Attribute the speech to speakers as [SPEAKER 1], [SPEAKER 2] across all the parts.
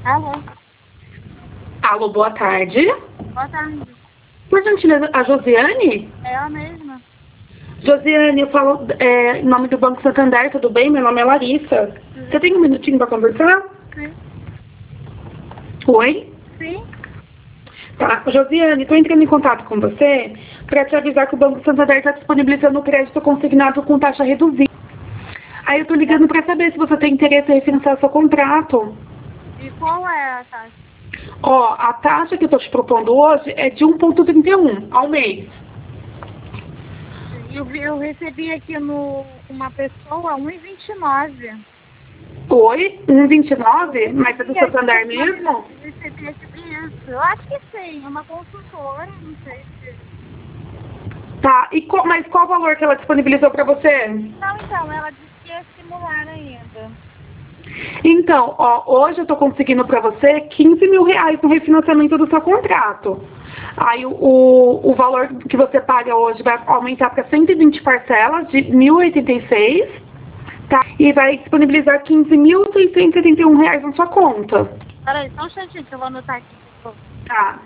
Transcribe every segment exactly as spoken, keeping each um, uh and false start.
[SPEAKER 1] Alô?
[SPEAKER 2] Alô, boa tarde.
[SPEAKER 1] Boa tarde.
[SPEAKER 2] Por gentileza, a Josiane?
[SPEAKER 1] É ela mesma.
[SPEAKER 2] Josiane, eu falo é, em nome do Banco Santander, tudo bem? Meu nome é Larissa.
[SPEAKER 1] Tudo
[SPEAKER 2] Você tem um minutinho para conversar?
[SPEAKER 1] Sim.
[SPEAKER 2] Oi?
[SPEAKER 1] Sim?
[SPEAKER 2] Tá. Josiane, estou entrando em contato com você para te avisar que o Banco Santander está disponibilizando o crédito consignado com taxa reduzida. Aí eu estou ligando para saber se você tem interesse em refinanciar seu contrato.
[SPEAKER 1] E qual é a taxa?
[SPEAKER 2] Ó, a taxa que eu estou te propondo hoje é de um vírgula trinta e um ao mês.
[SPEAKER 1] Eu, vi- eu recebi aqui no uma pessoa um e vinte e nove.
[SPEAKER 2] Oi? um vírgula vinte e nove? Mas é do
[SPEAKER 1] E aqui
[SPEAKER 2] Santander
[SPEAKER 1] eu
[SPEAKER 2] mesmo?
[SPEAKER 1] recebi aqui isso. Eu acho que sim, é uma consultora, não sei se...
[SPEAKER 2] Tá. E qual, mas qual o valor que ela disponibilizou para você?
[SPEAKER 1] Não, então, ela disse que ia simular ainda.
[SPEAKER 2] Então, ó, hoje eu estou conseguindo para você quinze mil reais no refinanciamento do seu contrato. Aí o, o, o valor que você paga hoje vai aumentar para cento e vinte parcelas de mil e oitenta e seis, tá? E vai disponibilizar quinze mil seiscentos e setenta e um reais na sua conta.
[SPEAKER 1] Peraí, só um instantinho que eu vou anotar aqui.
[SPEAKER 2] Tá.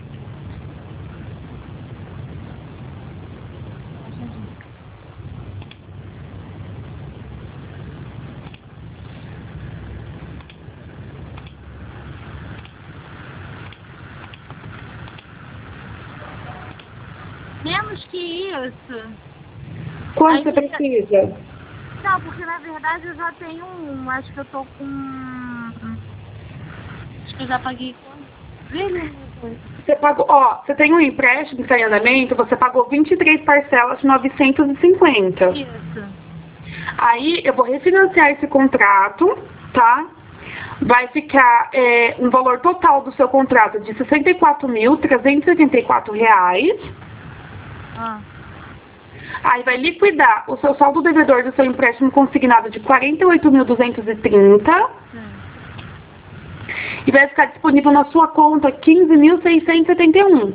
[SPEAKER 1] Menos que isso.
[SPEAKER 2] Quanto
[SPEAKER 1] Aí
[SPEAKER 2] você
[SPEAKER 1] fica...
[SPEAKER 2] precisa?
[SPEAKER 1] Não, porque na verdade eu já tenho um. Acho que eu tô com. Acho que eu já paguei quanto?
[SPEAKER 2] Você pagou, ó, você tem um empréstimo que está em andamento, você pagou vinte e três parcelas de novecentos e cinquenta.
[SPEAKER 1] Isso.
[SPEAKER 2] Aí eu vou refinanciar esse contrato, tá? Vai ficar é, um valor total do seu contrato de sessenta e quatro mil trezentos e oitenta e quatro reais.
[SPEAKER 1] Ah.
[SPEAKER 2] Aí vai liquidar o seu saldo devedor do seu empréstimo consignado de quarenta e oito mil duzentos e trinta.
[SPEAKER 1] Sim.
[SPEAKER 2] E vai ficar disponível na sua conta quinze mil seiscentos e setenta e um.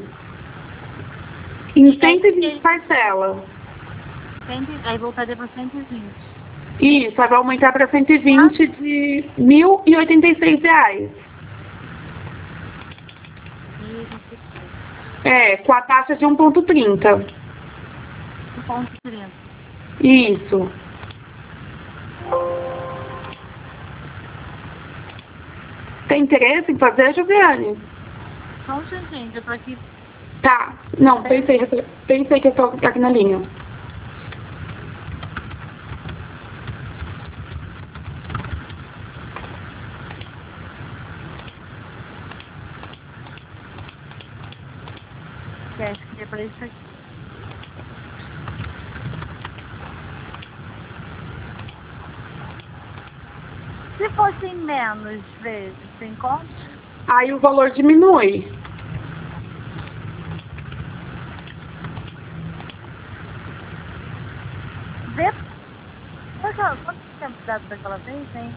[SPEAKER 2] Em cento e vinte parcelas.
[SPEAKER 1] Aí voltaria para cento e vinte.
[SPEAKER 2] Isso, aí vai aumentar para cento e vinte de mil e oitenta e seis reais. É, com a taxa de um vírgula trinta.
[SPEAKER 1] um ponto trinta.
[SPEAKER 2] Isso. Tem interesse em fazer, Josiane?
[SPEAKER 1] Só um instantinho, eu tô aqui.
[SPEAKER 2] Tá. Não, pensei, pensei que eu tô aqui na linha.
[SPEAKER 1] É, acho que é pra isso aqui. Se fossem menos vezes, tem como?
[SPEAKER 2] Aí o valor diminui.
[SPEAKER 1] Vê. Quanto tempo dá daquela vez, hein?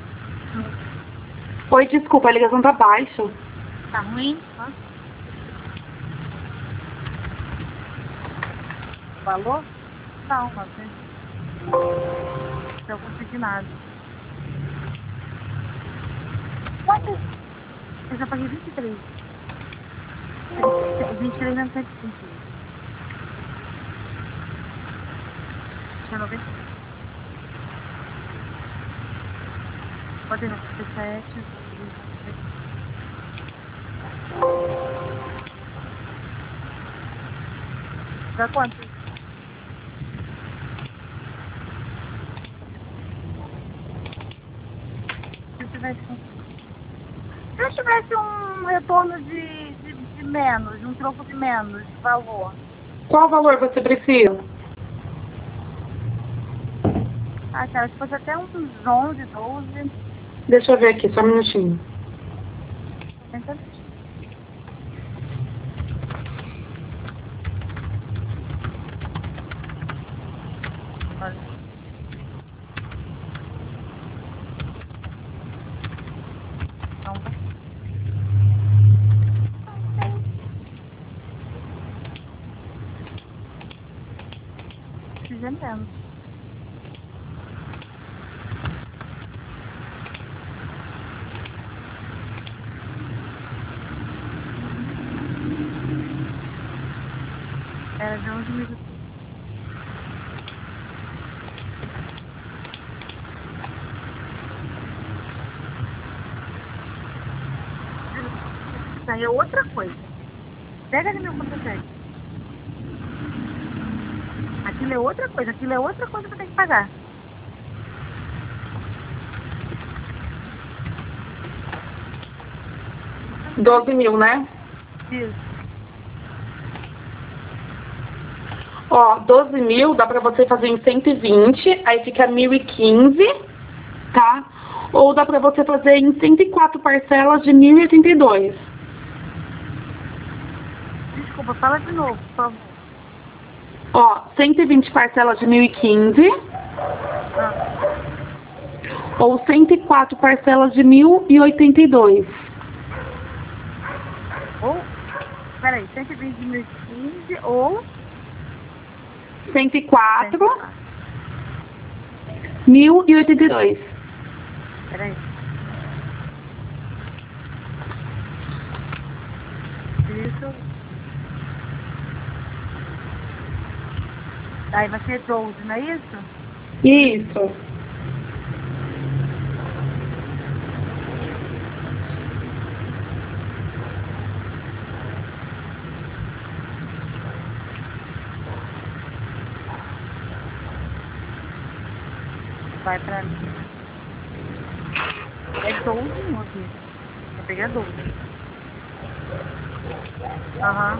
[SPEAKER 2] Oi, desculpa, a ligação tá baixa.
[SPEAKER 1] Tá ruim? Hã? Falou? Não, mas não consegui nada. Quanto? Eu já paguei vinte e três. vinte e três não tem sentido. Deixa eu ver. Pode não, dezessete. Dá quanto? Se eu tivesse, se eu tivesse um retorno de, de, de menos, um troco de menos de valor.
[SPEAKER 2] Qual valor você precisa?
[SPEAKER 1] Ah, cara, se fosse até uns onze, doze.
[SPEAKER 2] Deixa eu ver aqui, só um minutinho.
[SPEAKER 1] Tenta. Olha. Não. Precisa menos. Era de onze mil. Isso aí é outra coisa. Pega ali meu conta-cheque. Aquilo é outra coisa. Aquilo é outra coisa que eu tenho que pagar.
[SPEAKER 2] doze mil, né?
[SPEAKER 1] Isso.
[SPEAKER 2] Ó, doze mil dá pra você fazer em cento e vinte, aí fica mil e quinze, tá? Ou dá pra você fazer em cento e quatro parcelas de mil e oitenta e dois.
[SPEAKER 1] Desculpa, fala de novo, por favor.
[SPEAKER 2] Ó, cento e vinte parcelas de mil e quinze,
[SPEAKER 1] Ah,
[SPEAKER 2] ou cento e quatro parcelas de mil e oitenta e dois.
[SPEAKER 1] ou, peraí, cento e vinte de mil e quinze ou
[SPEAKER 2] cento e quatro, mil e oitenta e dois.
[SPEAKER 1] Peraí. Isso. Aí vai ser doze, não é isso?
[SPEAKER 2] Isso.
[SPEAKER 1] Vai pra mim. É doze aqui. Vou pegar doze. Aham.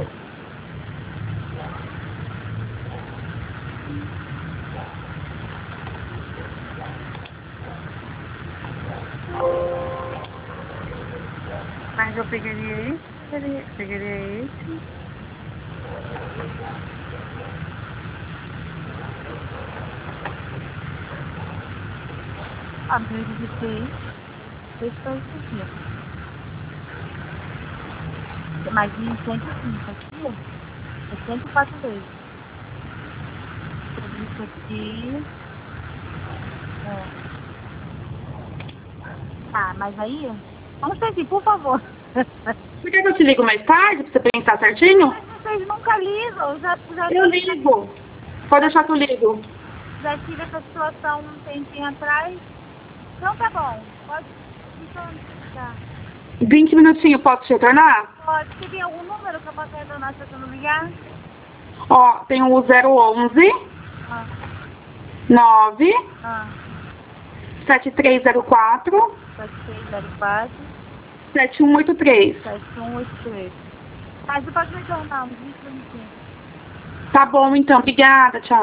[SPEAKER 1] Mas eu pegaria esse, pegaria, pegaria esse. Ah, mas eu digitei. Deixa eu isso aqui, ó. Mais em cento e cinco aqui, ó. É cento e quatro vezes. Isso aqui. É. Tá, mas aí, vamos ter aqui, por favor.
[SPEAKER 2] Você quer que eu te ligo mais tarde pra você pensar certinho?
[SPEAKER 1] Mas vocês nunca ligam, já, já,
[SPEAKER 2] Eu ligo. Pode deixar que eu ligo.
[SPEAKER 1] já tive essa situação um tempinho atrás. Então tá bom, pode. Então, tá.
[SPEAKER 2] vinte minutinhos, posso te retornar?
[SPEAKER 1] Pode. Você tem algum número que eu possa retornar se eu não ligar?
[SPEAKER 2] Ó, tem o zero onze,
[SPEAKER 1] Ah,
[SPEAKER 2] nove,
[SPEAKER 1] ah,
[SPEAKER 2] sete três zero quatro,
[SPEAKER 1] sete seis zero quatro,
[SPEAKER 2] sete um oito três.
[SPEAKER 1] sete um oito três. Mas você pode me retornar uns vinte minutinhos.
[SPEAKER 2] Tá bom, então. Obrigada. Tchau.